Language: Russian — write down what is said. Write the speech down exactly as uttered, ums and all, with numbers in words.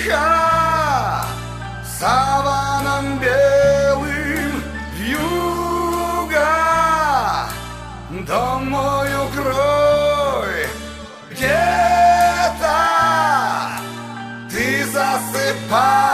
тихо саваном белым вьюга, дом мой укрой где-то, ты засыпай.